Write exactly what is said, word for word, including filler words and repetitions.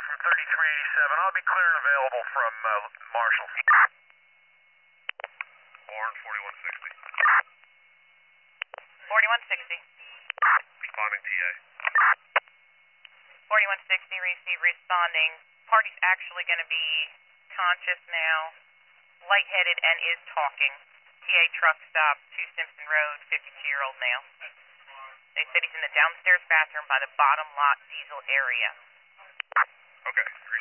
from thirty-three eighty-seven. I'll be clear and available from uh, Marshall. Warren, forty-one sixty. forty-one sixty. Responding T A. forty-one sixty, receive, responding. Party's actually going to be conscious now, lightheaded, and is talking. T A truck stop, two Simpson Road, fifty-two-year-old male. They said he's in the downstairs bathroom by the bottom lot diesel area. Okay,